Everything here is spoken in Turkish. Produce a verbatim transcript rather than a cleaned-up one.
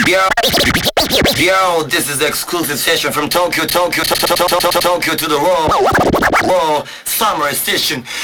Yo, yo, this is exclusive session from Tokyo, Tokyo, to- to- to- to- to- Tokyo to the world, world summer session.